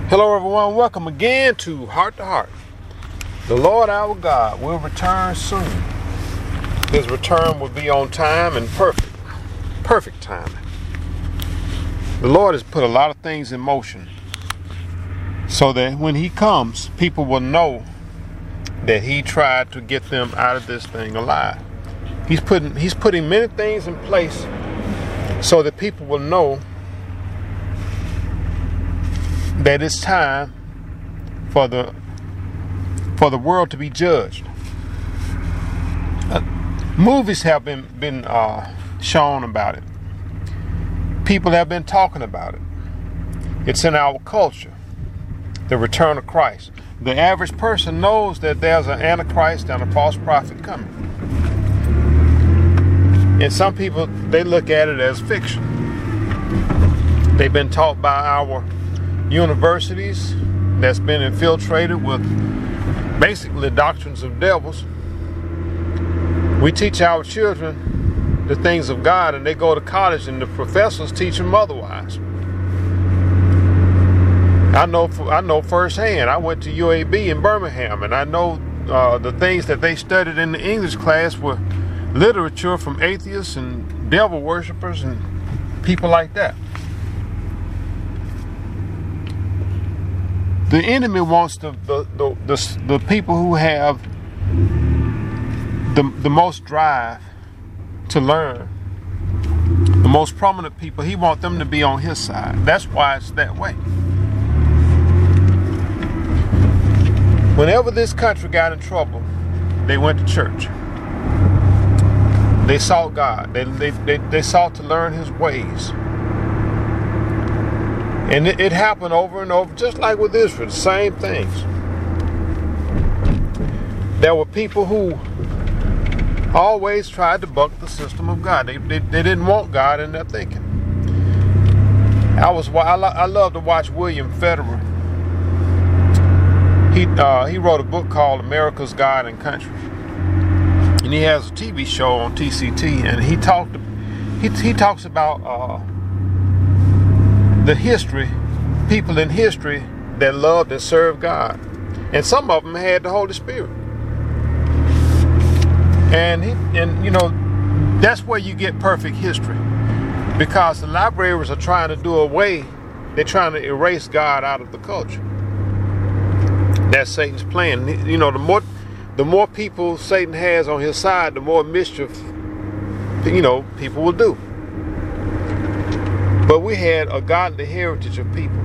Hello everyone, welcome again to Heart to Heart. The Lord our God will return soon. His return will be on time and perfect timing. The Lord has put a lot of things in motion so that when He comes, people will know that He tried to get them out of this thing alive. He's putting many things in place so that people will know that it's time for the world to be judged. Movies have been shown about it. People have been talking about it. It's in our culture. The return of Christ. The average person knows that there's an Antichrist and a false prophet coming. And some people, they look at it as fiction. They've been taught by our universities that's been infiltrated with basically doctrines of devils. We teach our children the things of God, and they go to college and the professors teach them otherwise. I know firsthand. I went to UAB in Birmingham, and I know the things that they studied in the English class were literature from atheists and devil worshippers and people like that. The enemy wants the people who have the most drive to learn, the most prominent people. He wants them to be on his side. That's why it's that way. Whenever this country got in trouble, they went to church. They sought God. They sought to learn His ways. And it happened over and over, just like with Israel, the same things. There were people who always tried to buck the system of God. They didn't want God in their thinking. I love to watch William Federer. He wrote a book called America's God and Country. And he has a TV show on TCT, and he talks about the history, people in history that loved and served God. And some of them had the Holy Spirit. And that's where you get perfect history. Because the libraries are trying to do away, they're trying to erase God out of the culture. That's Satan's plan. The more people Satan has on his side, the more mischief, people will do. But we had a godly heritage of people.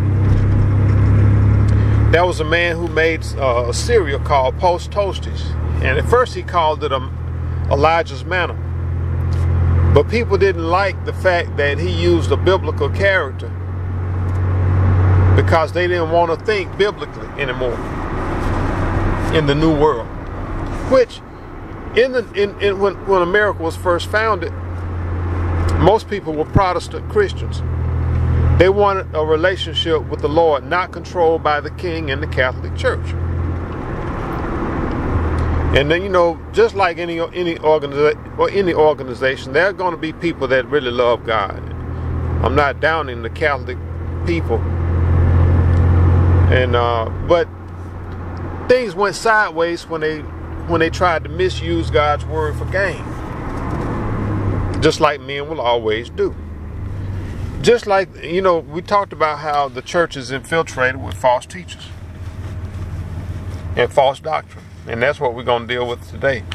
There was a man who made a cereal called Post Toasties. And at first he called it Elijah's Manna. But people didn't like the fact that he used a biblical character because they didn't want to think biblically anymore in the New World. Which, when America was first founded, most people were Protestant Christians. They wanted a relationship with the Lord, not controlled by the king and the Catholic Church. And then, just like any organization, there are going to be people that really love God. I'm not downing the Catholic people. And but things went sideways when they tried to misuse God's word for gain. Just like men will always do. Just like, we talked about how the church is infiltrated with false teachers and false doctrine. And that's what we're going to deal with today.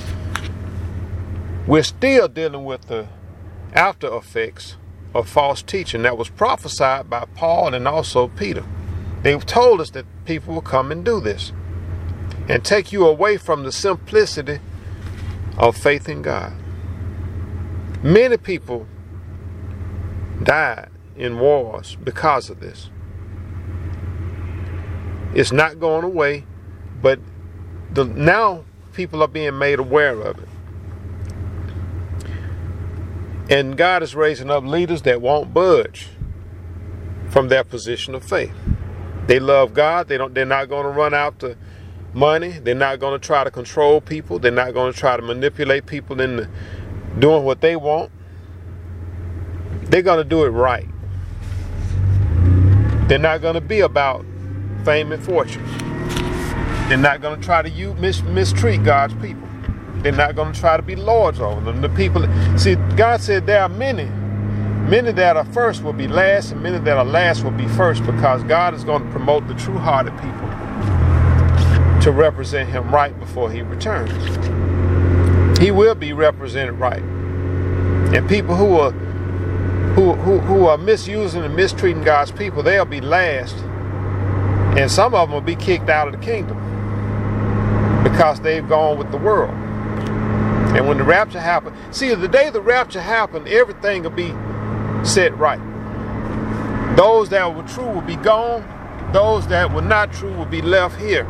We're still dealing with the after effects of false teaching that was prophesied by Paul and also Peter. They've told us that people will come and do this and take you away from the simplicity of faith in God. Many people died in wars because of this. It's not going away, but now people are being made aware of it. And God is raising up leaders that won't budge from their position of faith. They love God. They're not going to run after money. They're not going to try to control people. They're not going to try to manipulate people into doing what they want. They're going to do it right. They're not going to be about fame and fortune. They're not going to try to mistreat God's people. They're not going to try to be lords over them. The people, see, God said there are many that are first will be last, and many that are last will be first, because God is going to promote the true-hearted people to represent him right before he returns. He will be represented right. And people who are misusing and mistreating God's people, they'll be last. And some of them will be kicked out of the kingdom because they've gone with the world. And when the rapture happens, see, the day the rapture happens, everything will be set right. Those that were true will be gone. Those that were not true will be left here.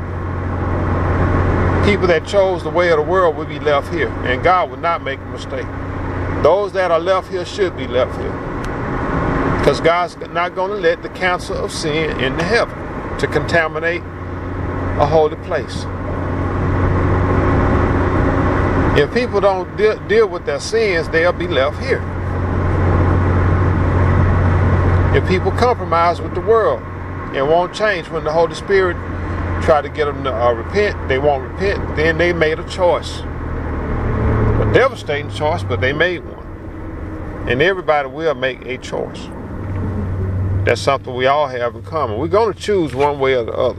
People that chose the way of the world will be left here. And God will not make a mistake. Those that are left here should be left here. Because God's not going to let the cancer of sin into heaven to contaminate a holy place. If people don't deal with their sins, they'll be left here. If people compromise with the world and won't change when the Holy Spirit try to get them to repent, they won't repent, then they made a choice. A devastating choice, but they made one. And everybody will make a choice. That's something we all have in common. We're going to choose one way or the other.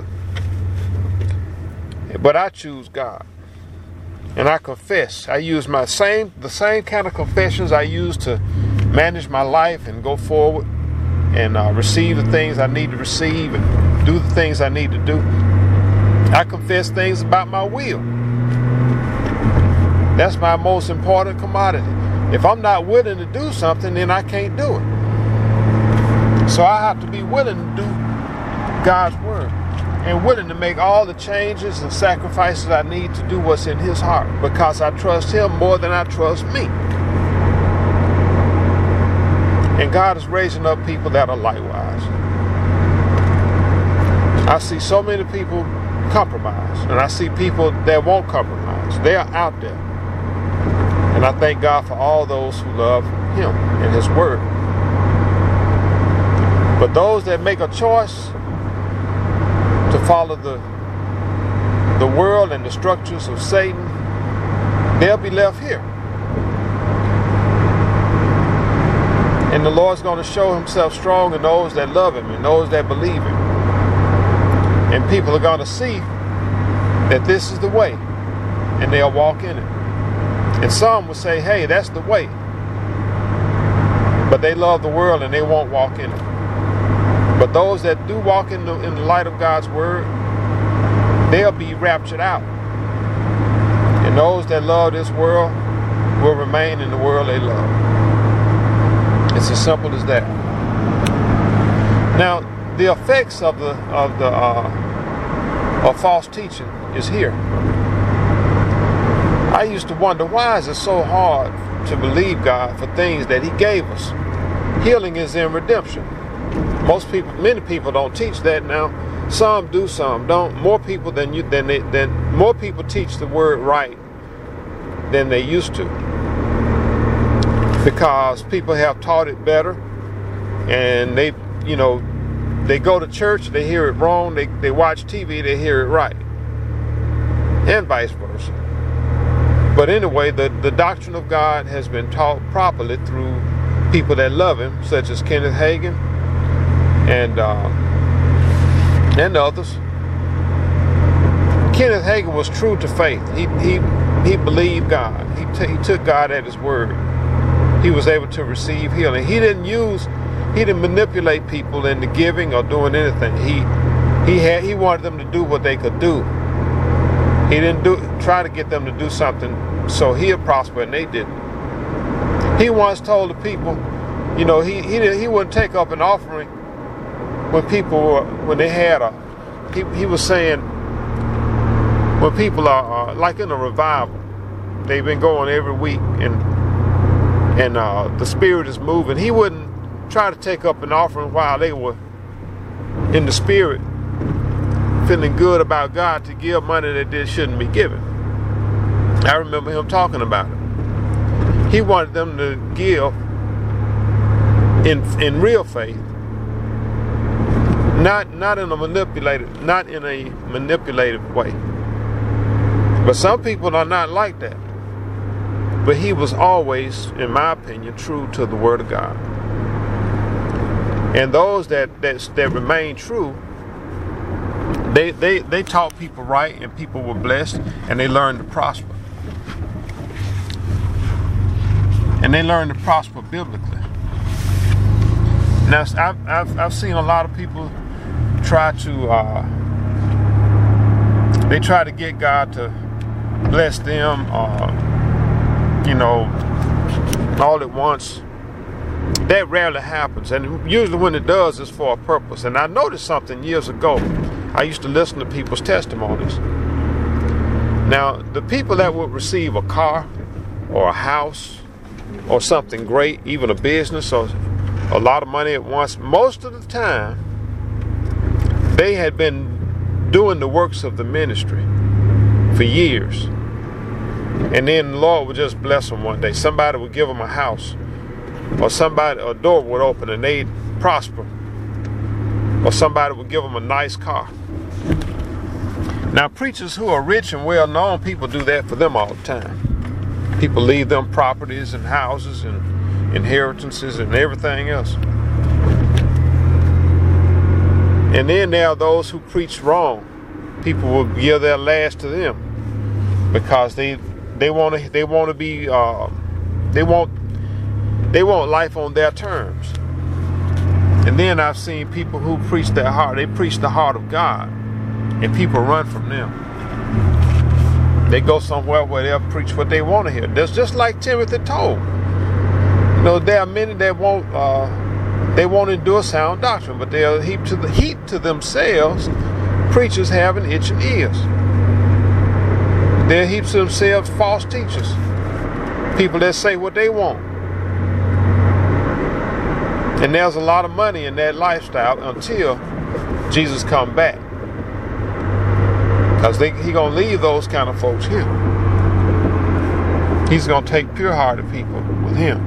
But I choose God. And I confess. I use the same kind of confessions I use to manage my life and go forward and receive the things I need to receive and do the things I need to do. I confess things about my will. That's my most important commodity. If I'm not willing to do something, then I can't do it. So I have to be willing to do God's word and willing to make all the changes and sacrifices I need to do what's in his heart, because I trust him more than I trust me. And God is raising up people that are likewise. I see so many people compromise, and I see people that won't compromise. They are out there. And I thank God for all those who love him and his word. But those that make a choice to follow the world and the structures of Satan, they'll be left here. And the Lord's going to show himself strong in those that love him and those that believe him. And people are going to see that this is the way, and they'll walk in it. And some will say, hey, that's the way. But they love the world and they won't walk in it. But those that do walk in the light of God's word, they'll be raptured out. And those that love this world will remain in the world they love. It's as simple as that. Now, the effects of false teaching is here. I used to wonder, why is it so hard to believe God for things that he gave us? Healing is in redemption. Many people don't teach that now. Some do, some don't. More people more people teach the word right than they used to, because people have taught it better, and they go to church, they hear it wrong. They watch TV, they hear it right, and vice versa. But anyway, the doctrine of God has been taught properly through people that love him, such as Kenneth Hagin and others. Kenneth Hagin was true to faith. He believed God. He took God at his word. He was able to receive healing. He didn't manipulate people into giving or doing anything. He wanted them to do what they could do. He didn't try to get them to do something so he'll prosper, and they didn't. He once told the people, he wouldn't take up an offering when they had he was saying, when people are like in a revival, they've been going every week, and the Spirit is moving. He wouldn't try to take up an offering while they were in the Spirit, feeling good about God, to give money that they shouldn't be given. I remember him talking about it. He wanted them to give in real faith, Not in a manipulative way. But some people are not like that. But he was always, in my opinion, true to the Word of God. And those that remain true, they taught people right, and people were blessed, and they learned to prosper. And they learned to prosper biblically. Now, I've seen a lot of people try to get God to bless them, all at once. That rarely happens, and usually when it does, it's for a purpose. And I noticed something years ago. I used to listen to people's testimonies. Now, the people that would receive a car or a house or something great, even a business or a lot of money at once, most of the time, they had been doing the works of the ministry for years. And then the Lord would just bless them one day. Somebody would give them a house, or a door would open and they'd prosper, or somebody would give them a nice car. Now, preachers who are rich and well known, people do that for them all the time. People leave them properties and houses and inheritances and everything else. And then there are those who preach wrong. People will give their last to them because they want life on their terms. And then I've seen people who preach their heart. They preach the heart of God, and people run from them. They go somewhere where they'll preach what they want to hear. That's just like Timothy told. There are many that won't endure sound doctrine, but they'll heap to themselves preachers having itching ears. They'll heap to themselves false teachers, people that say what they want. And there's a lot of money in that lifestyle until Jesus come back, because he gonna leave those kind of folks here. He's gonna take pure-hearted people with him.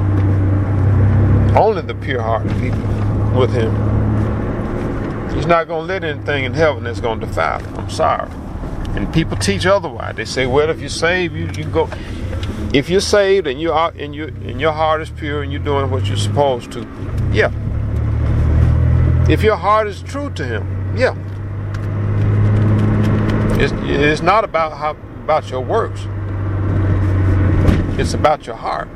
Only the pure-hearted people with him. He's not going to let anything in heaven that's going to defile him. I'm sorry. And people teach otherwise. They say, well, if you're saved, you go. If you're saved and your heart is pure and you're doing what you're supposed to, yeah. If your heart is true to him, yeah. It's not about your works. It's about your heart.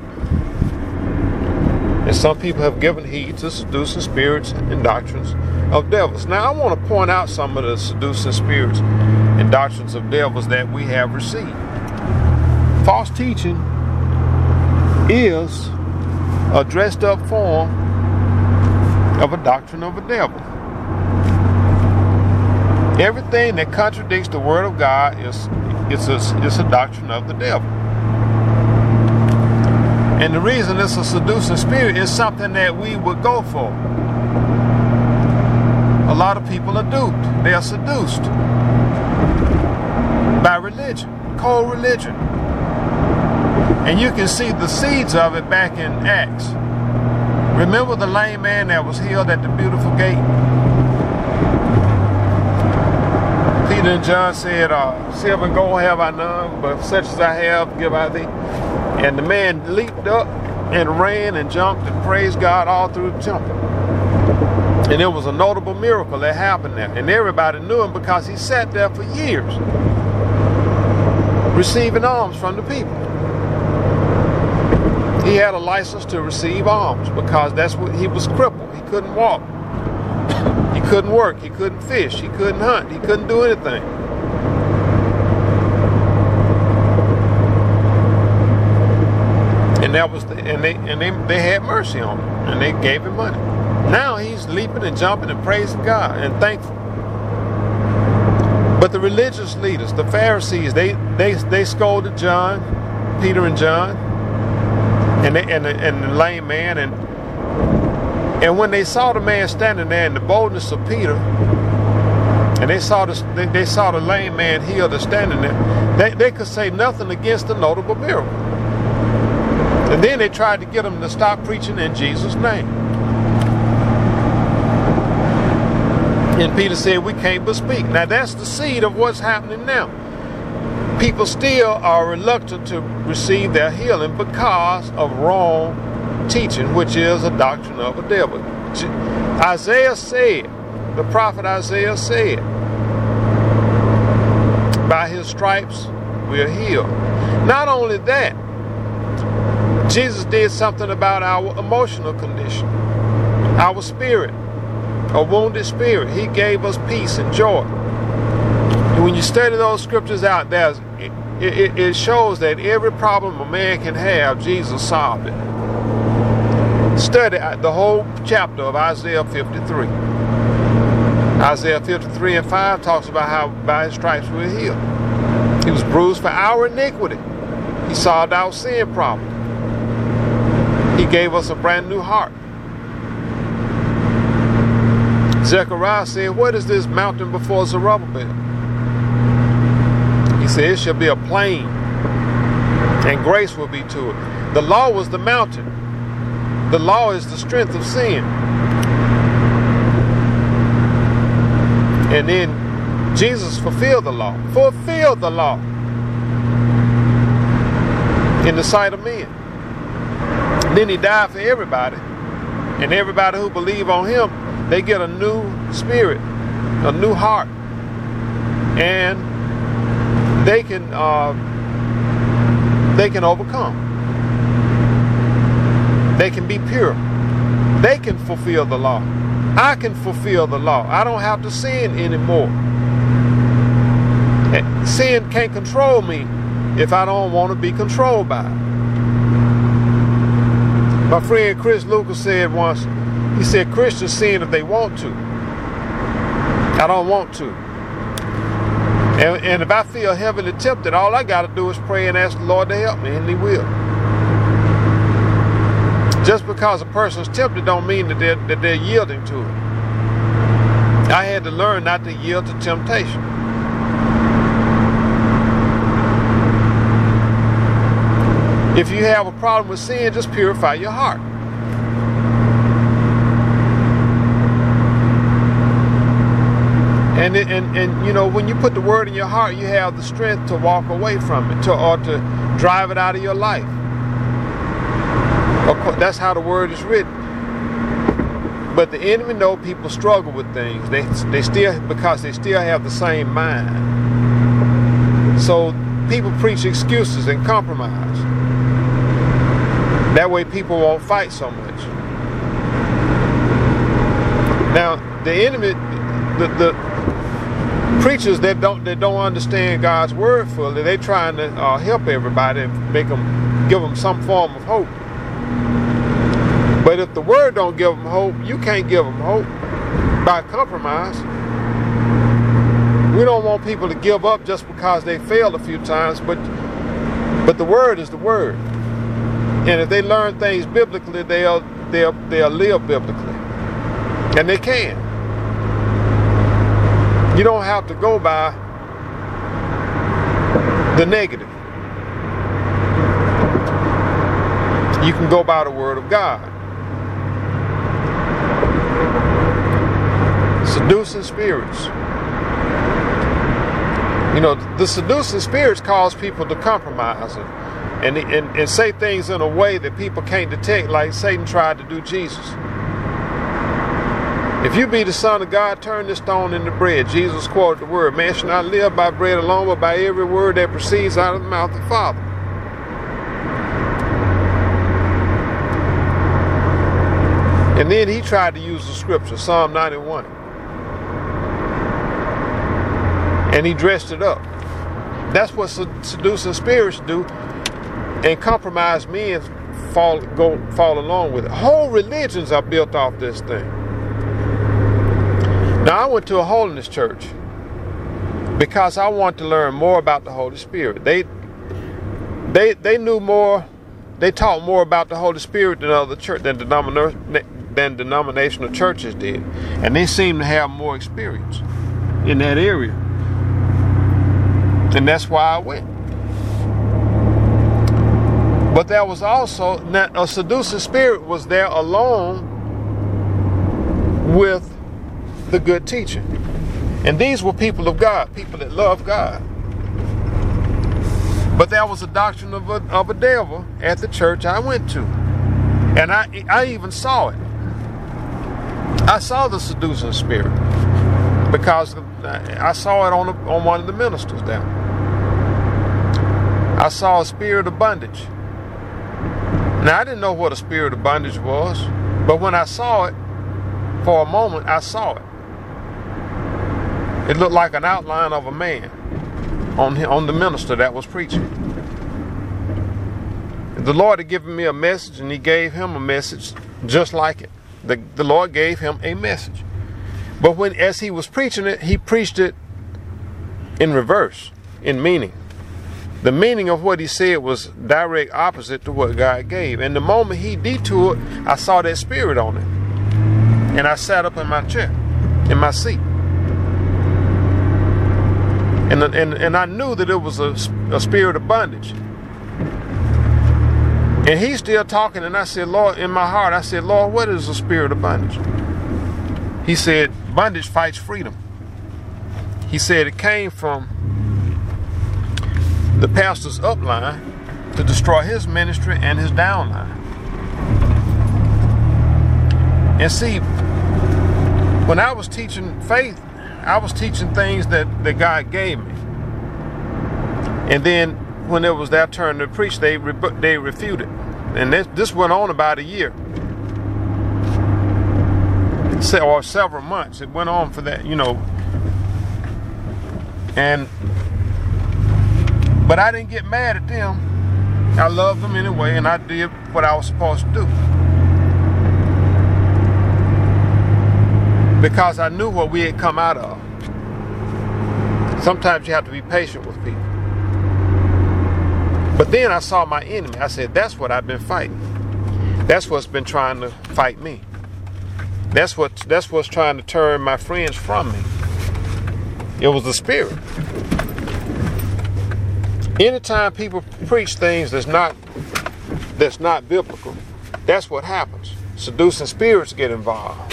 And some people have given heed to seducing spirits and doctrines of devils. Now, I want to point out some of the seducing spirits and doctrines of devils that we have received. False teaching is a dressed up form of a doctrine of a devil. Everything that contradicts the Word of God is a doctrine of the devil. And the reason it's a seducing spirit is something that we would go for. A lot of people are duped. They are seduced by religion, cold religion. And you can see the seeds of it back in Acts. Remember the lame man that was healed at the beautiful gate? Peter and John said, silver and gold have I none, but such as I have give I thee. And the man leaped up and ran and jumped and praised God all through the temple. And it was a notable miracle that happened there. And everybody knew him because he sat there for years receiving alms from the people. He had a license to receive alms because that's what he was crippled. He couldn't walk. He couldn't work. He couldn't fish. He couldn't hunt. He couldn't do anything. And that was they had mercy on him, and they gave him money. Now he's leaping and jumping and praising God and thankful. But the religious leaders, the Pharisees, they scolded John, Peter and John, and the lame man, and when they saw the man standing there in the boldness of Peter, and they saw the lame man healed and standing there, they could say nothing against the notable miracle. And then they tried to get him to stop preaching in Jesus' name. And Peter said, we can't but speak. Now that's the seed of what's happening now. People still are reluctant to receive their healing because of wrong teaching, which is a doctrine of a devil. Isaiah said, the prophet Isaiah said, by his stripes we are healed. Not only that, Jesus did something about our emotional condition, our spirit, a wounded spirit. He gave us peace and joy. And when you study those scriptures out, it shows that every problem a man can have, Jesus solved it. Study the whole chapter of Isaiah 53. Isaiah 53 and 5 talks about how by his stripes we are healed. He was bruised for our iniquity. He solved our sin problem. He gave us a brand new heart. Zechariah said, what is this mountain before Zerubbabel? He said, it shall be a plain, and grace will be to it. The law was the mountain. The law is the strength of sin. And then Jesus fulfilled the law. Fulfilled the law in the sight of men. And then he died for everybody. And everybody who believe on him, they get a new spirit, a new heart. And they can overcome. They can be pure. They can fulfill the law. I can fulfill the law. I don't have to sin anymore. Sin can't control me if I don't want to be controlled by it. My friend Chris Lucas said once, he said, Christians sin if they want to. I don't want to. And if I feel heavily tempted, all I got to do is pray and ask the Lord to help me, and he will. Just because a person's tempted don't mean that they're yielding to it. I had to learn not to yield to temptation. If you have a problem with sin, just purify your heart. And you know, when you put the word in your heart, you have the strength to walk away from it, or to drive it out of your life. Of course, that's how the word is written. But the enemy know people struggle with things. They still, because they still have the same mind. So people preach excuses and compromise. That way people won't fight so much. Now the enemy, the preachers that don't understand God's word fully, they trying to help everybody and give them some form of hope. But if the word don't give them hope, you can't give them hope by compromise. We don't want people to give up just because they failed a few times, but the word is the word. And if they learn things biblically, they'll live biblically. And they can. You don't have to go by the negative. You can go by the word of God. Seducing spirits. You know, the seducing spirits cause people to compromise and say things in a way that people can't detect, like Satan tried to do Jesus. If you be the Son of God, turn this stone into bread. Jesus quoted the word, man shall not live by bread alone, but by every word that proceeds out of the mouth of the Father. And then he tried to use the scripture, Psalm 91. And he dressed it up. That's what seducing spirits do. And compromised men fall along with it. Whole religions are built off this thing. Now I went to a holiness church because I want to learn more about the Holy Spirit. They knew more. They taught more about the Holy Spirit than denominational churches did, and they seemed to have more experience in that area. And that's why I went. But there was also a seducing spirit was there along with the good teaching. And these were people of God, people that love God. But there was a doctrine of a devil at the church I went to. And I even saw it. I saw the seducing spirit because I saw it on one of the ministers there. I saw a spirit of bondage. Now, I didn't know what a spirit of bondage was, but when I saw it, for a moment, I saw it. It looked like an outline of a man on the minister that was preaching. The Lord had given me a message, and he gave him a message just like it. The Lord gave him a message. But as he was preaching it, he preached it in reverse, in meaning. The meaning of what he said was direct opposite to what God gave. And the moment he detoured, I saw that spirit on it. And I sat up in my chair, in my seat. And I knew that it was a spirit of bondage. And he's still talking, and I said, Lord, in my heart, I said, Lord, what is a spirit of bondage? He said, bondage fights freedom. He said it came from the pastor's upline to destroy his ministry and his downline. And see, when I was teaching faith, I was teaching things that God gave me. And then when it was their turn to preach, they refuted. And this went on about a year. Or several months. It went on for that, But I didn't get mad at them. I loved them anyway, and I did what I was supposed to do. Because I knew what we had come out of. Sometimes you have to be patient with people. But then I saw my enemy. I said, that's what I've been fighting. That's what's been trying to fight me. That's what's trying to turn my friends from me. It was the spirit. Anytime people preach things that's not biblical, that's what happens. Seducing spirits get involved.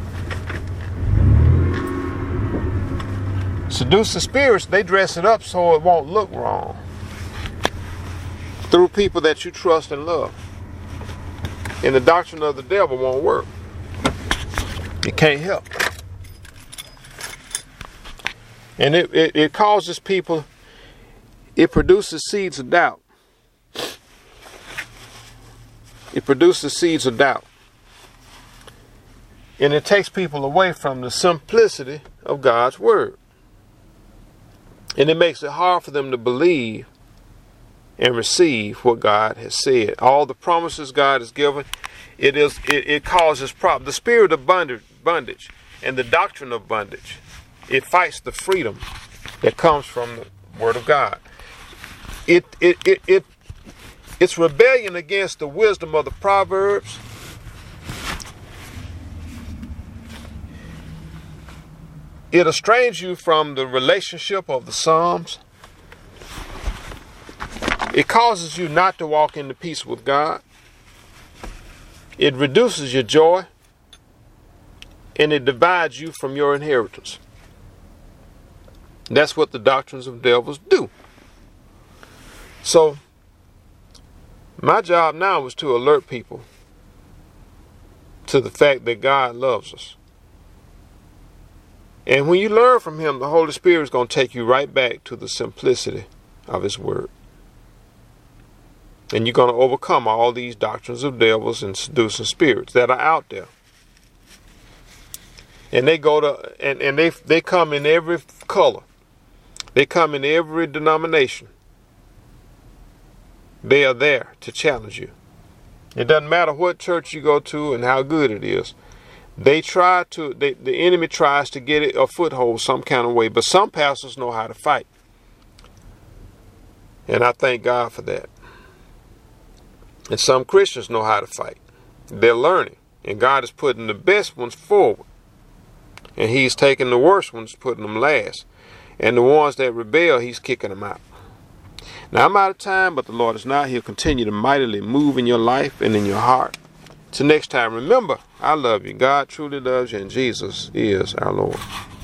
Seducing spirits, they dress it up so it won't look wrong. Through people that you trust and love. And the doctrine of the devil won't work. It can't help. And it causes people, it produces seeds of doubt. It produces seeds of doubt. And it takes people away from the simplicity of God's word. And it makes it hard for them to believe and receive what God has said. All the promises God has given, it causes problems. The spirit of bondage and the doctrine of bondage, it fights the freedom that comes from the word of God. It's rebellion against the wisdom of the Proverbs. It estranges you from the relationship of the Psalms. It causes you not to walk in the peace with God. It reduces your joy. And it divides you from your inheritance. That's what the doctrines of devils do. So, my job now is to alert people to the fact that God loves us. And when you learn from him, the Holy Spirit is going to take you right back to the simplicity of his word. And you're going to overcome all these doctrines of devils and seducing spirits that are out there. And they go to, and they come in every color. They come in every denomination. They are there to challenge you. It doesn't matter what church you go to and how good it is. The enemy tries to get it a foothold some kind of way, but some pastors know how to fight. And I thank God for that. And some Christians know how to fight. They're learning. And God is putting the best ones forward. And he's taking the worst ones, putting them last. And the ones that rebel, he's kicking them out. Now, I'm out of time, but the Lord is not. He'll continue to mightily move in your life and in your heart. Till next time, remember, I love you. God truly loves you, and Jesus is our Lord.